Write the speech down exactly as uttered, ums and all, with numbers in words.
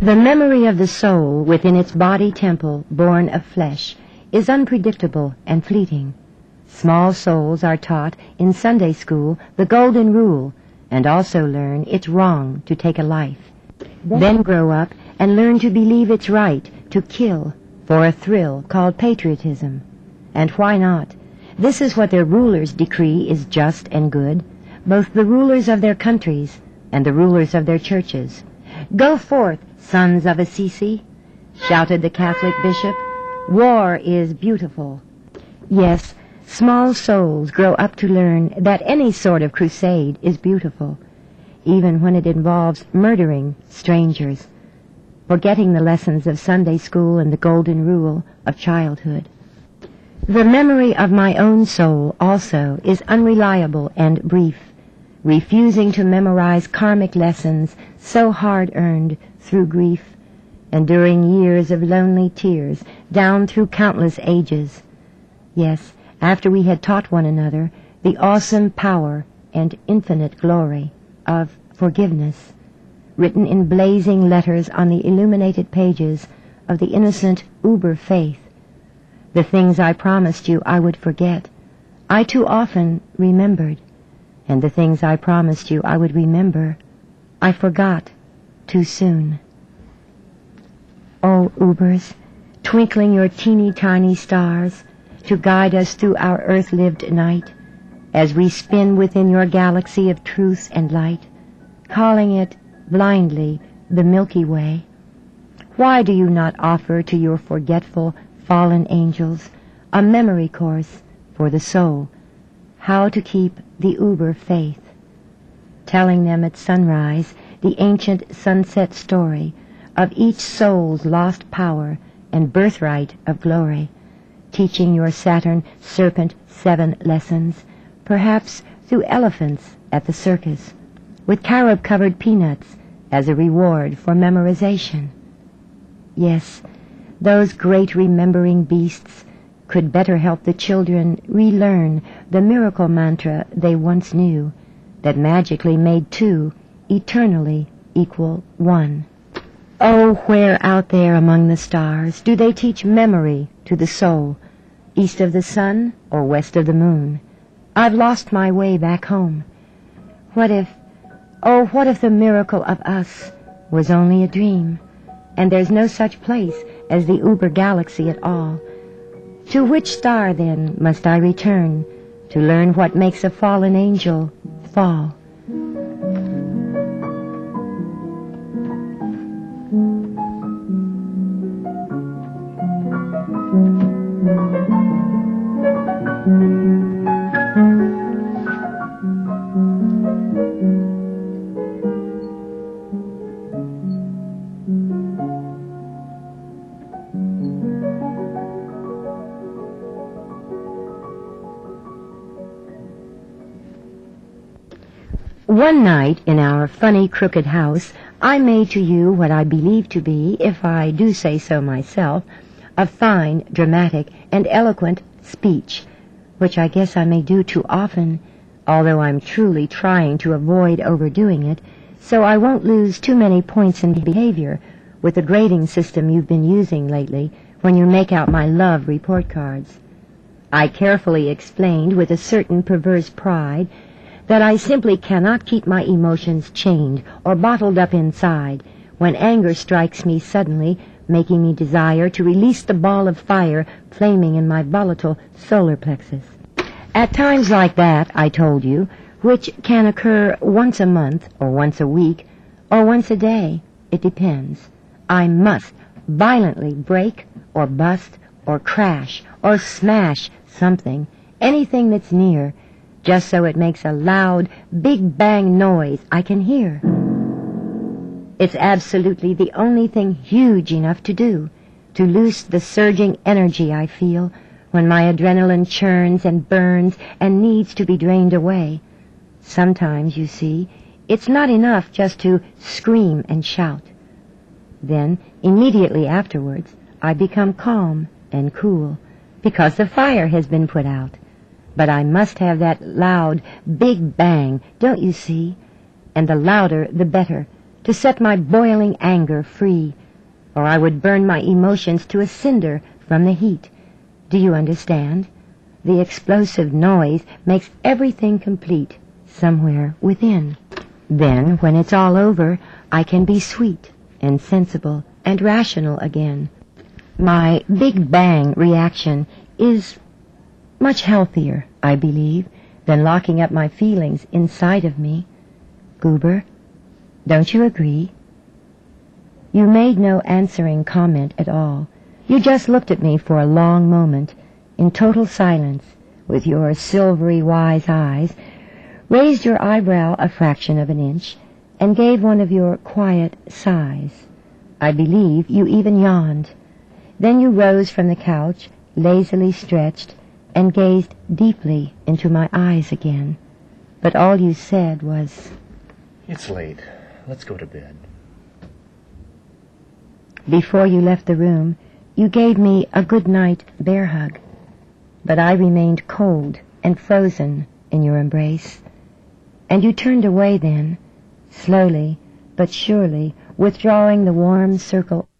The memory of the soul within its body temple, born of flesh, is unpredictable and fleeting. Small souls are taught in Sunday school the golden rule, and also learn it's wrong to take a life. Then grow up and learn to believe it's right to kill for a thrill called patriotism. And why not? This is what their rulers decree is just and good, both the rulers of their countries and the rulers of their churches. Go forth, sons of Assisi, shouted the Catholic bishop. War is beautiful. Yes, small souls grow up to learn that any sort of crusade is beautiful, even when it involves murdering strangers, forgetting the lessons of Sunday school and the golden rule of childhood. The memory of my own soul also is unreliable and brief, refusing to memorize karmic lessons so hard-earned through grief, enduring years of lonely tears down through countless ages. Yes, after we had taught one another the awesome power and infinite glory of forgiveness, written in blazing letters on the illuminated pages of the innocent uber faith. The things I promised you I would forget, I too often remembered, and the things I promised you I would remember, I forgot too soon. Oh, Ubers, twinkling your teeny-tiny stars to guide us through our earth-lived night, as we spin within your galaxy of truth and light, calling it blindly the Milky Way. Why do you not offer to your forgetful, fallen angels a memory course for the soul, how to keep the Uber faith, telling them at sunrise the ancient sunset story of each soul's lost power and birthright of glory, teaching your Saturn serpent seven lessons, perhaps through elephants at the circus, with carob-covered peanuts as a reward for memorization. Yes, those great remembering beasts could better help the children relearn the miracle mantra they once knew, that magically made two eternally equal one. Oh, where out there among the stars do they teach memory to the soul, east of the sun or west of the moon? I've lost my way back home. What if, oh, what if the miracle of us was only a dream, and there's no such place as the Uber galaxy at all? To which star, then, must I return to learn what makes a fallen angel fall? One night in our funny crooked house, I made to you what I believe to be, if I do say so myself, a fine, dramatic, and eloquent speech, which I guess I may do too often, although I'm truly trying to avoid overdoing it, so I won't lose too many points in behavior with the grading system you've been using lately when you make out my love report cards. I carefully explained with a certain perverse pride that I simply cannot keep my emotions chained or bottled up inside when anger strikes me suddenly, making me desire to release the ball of fire flaming in my volatile solar plexus. At times like that, I told you, which can occur once a month or once a week or once a day, it depends, I must violently break or bust or crash or smash something, anything that's near, just so it makes a loud, big bang noise I can hear. It's absolutely the only thing huge enough to do, to loose the surging energy I feel when my adrenaline churns and burns and needs to be drained away. Sometimes, you see, it's not enough just to scream and shout. Then, immediately afterwards, I become calm and cool, because the fire has been put out. But I must have that loud, big bang, don't you see? And the louder, the better, to set my boiling anger free, or I would burn my emotions to a cinder from the heat. Do you understand? The explosive noise makes everything complete somewhere within. Then, when it's all over, I can be sweet and sensible and rational again. My Big Bang reaction is much healthier, I believe, than locking up my feelings inside of me. Goober, don't you agree? You made no answering comment at all. You just looked at me for a long moment, in total silence, with your silvery wise eyes, raised your eyebrow a fraction of an inch, and gave one of your quiet sighs. I believe you even yawned. Then you rose from the couch, lazily stretched, and gazed deeply into my eyes again. But all you said was, "It's late. Let's go to bed." Before you left the room, you gave me a good-night bear hug. But I remained cold and frozen in your embrace. And you turned away then, slowly but surely withdrawing the warm circle